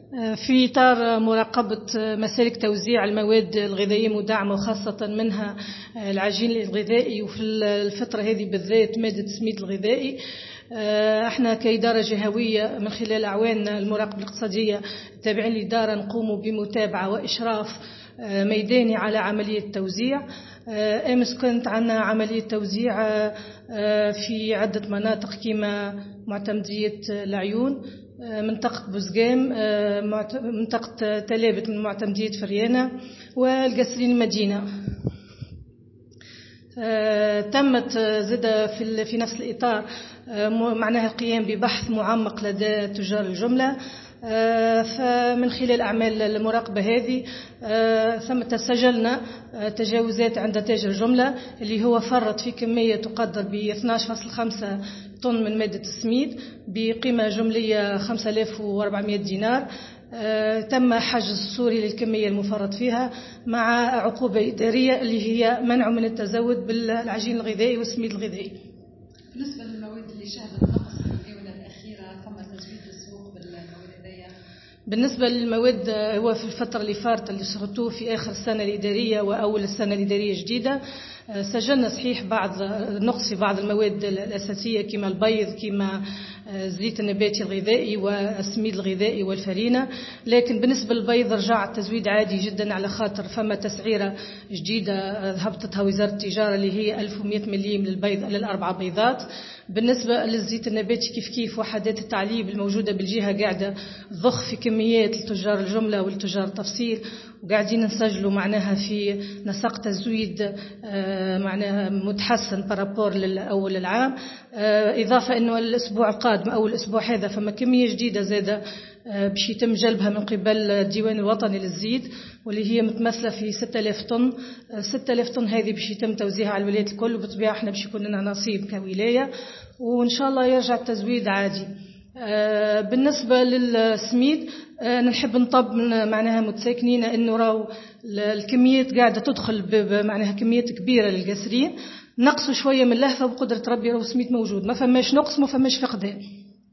في إطار مراقبة مسالك توزيع المواد الغذائية المدعمة وخاصة منها العجين الغذائي، وفي الفترة هذه بالذات مادة السميد الغذائي، احنا كإدارة جهوية من خلال أعوان المراقبة الاقتصادية التابعين للإدارة نقوم بمتابعة وإشراف ميداني على عملية التوزيع. أمس كانت عندنا عملية توزيع في عدة مناطق كما معتمدية العيون، منطقة بوزقام، منطقة تلابت من معتمدية فريانة، والقصرين المدينة. تمت زادة في نفس الإطار معناها القيام ببحث معمق لدى تجار الجملة، فمن خلال أعمال المراقبة هذه سجلنا تجاوزات عند تاجر جملة اللي هو فرط في كمية تقدر ب 12.5 طن من مادة السميد بقيمة جملية 5400 دينار. تم حجز السوري للكمية المفرط فيها مع عقوبة إدارية اللي هي منع من التزود بالعجين الغذائي والسميد الغذائي. بالنسبة للمواد اللي شهدت نقص في الجولة الأخيرة ثم تزويد السوق بالمواد هذيا؟ بالنسبة للمواد هو في الفترة اللي فاتت اللي شهدتوه في آخر السنة الإدارية وأول السنة الإدارية الجديدة، سجلنا صحيح بعض نقص في بعض المواد الأساسية كما البيض كما الزيت النباتي الغذائي والسميد الغذائي والفرينة، لكن بالنسبة للبيض رجع التزويد عادي جدا على خاطر فما تسعيرة جديدة هبطتها وزارة التجارة اللي هي 1100 مليم للبيض للأربع بيضات. بالنسبة للزيت النباتي كيف وحدات التعليب الموجودة بالجهة قاعدة ضخ في كميات لتجار الجملة والتجار التفصيل، وقاعدين نسجلوا معناها في نسق تزويد معناها متحسن بارابور للأول العام. إضافة أنه الأسبوع القادم أو الأسبوع هذا فما كمية جديدة زادة باش يتم جلبها من قبل الديوان الوطني للزيت واللي هي متمثلة في 6000 طن. 6000 طن هذه باش يتم توزيعها على الولايات الكل، وبالطبيعة احنا باش يكون لنا نصيب كولاية وإن شاء الله يرجع التزويد عادي. بالنسبة للسميد نحب نطب معناها متساكنين انه راو الكميات قاعدة تدخل بمعناها كميات كبيرة للقاسرين، نقصوا شوية من اللهفة وبقدرة ربي راو السميد موجود، ما فماش نقص ما فماش فقدان.